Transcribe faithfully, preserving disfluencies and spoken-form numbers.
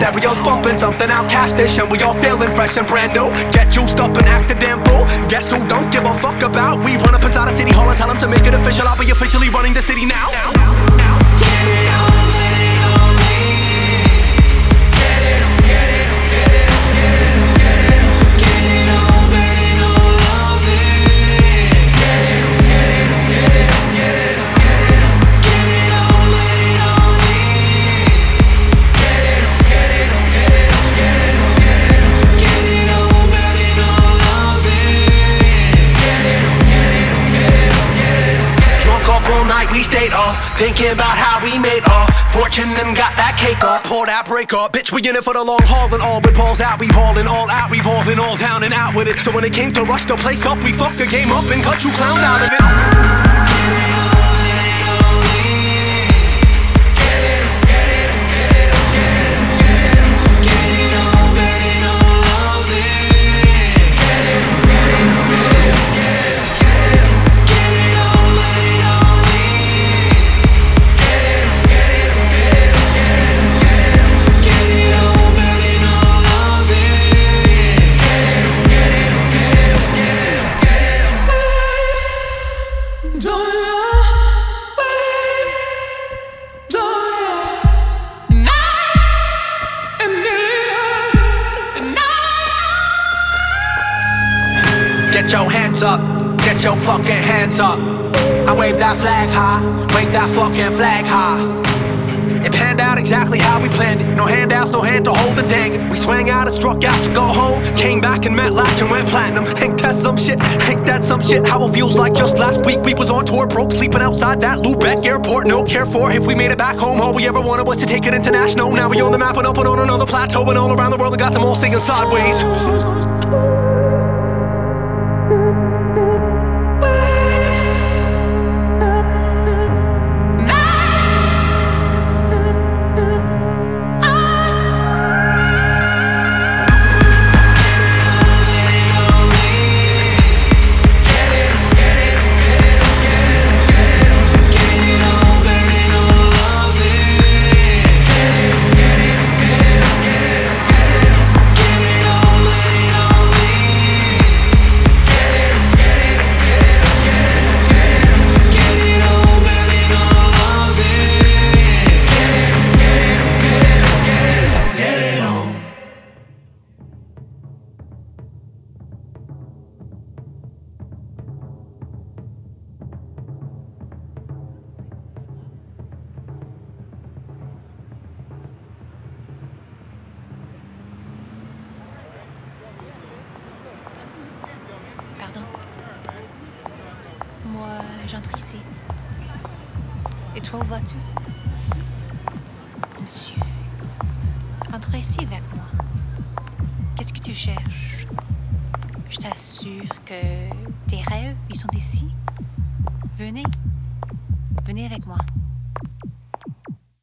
Stereos bumping something outcastish, and we all feeling fresh and brand new. Get juiced up and act a damn fool. Guess who don't give a fuck about? We run up inside a city hall and tell them to make it official. I'll be officially running the city now. Get it on, let it on me. Get it on, get it on, get it on, get it on, get it on. Get it on, bet it on, love it. Get it on, get it on, get it on, get it on, get it on. Get it on, let it on me. Get it on, get it on, get it on, get it on, get it on. Get it on, bet it on, love it. Get it on, get it on, get it on, get it on. Drunk up all night, we stayed up, thinking about how we made our fortune and got that cake up. Pour that break up, bitch, we in it for the long haul and all. With balls out, we hauling all out, revolving all down and out with it. So when it came to rush the place up, we fucked the game up and cut you clowned out of it. Get your hands up, get your fucking hands up. I wave that flag high, wave that fucking flag high. It panned out exactly how we planned it. No handouts, no hand to hold and dang it. We swang out and struck out to go home. Came back and met Latch and went platinum. Ain't that some shit, ain't that some shit. How it feels like just last week we was on tour, broke, sleeping outside that Lubeck airport. No care for if we made it back home. All we ever wanted was to take it international. Now we on the map and up and on another plateau. And all around the world I got them all singing sideways. Pardon. Moi, j'entre ici. Et toi, où vas-tu? Monsieur, entre ici avec moi. Qu'est-ce que tu cherches? Je t'assure que tes rêves, ils sont ici. Venez. Venez avec moi.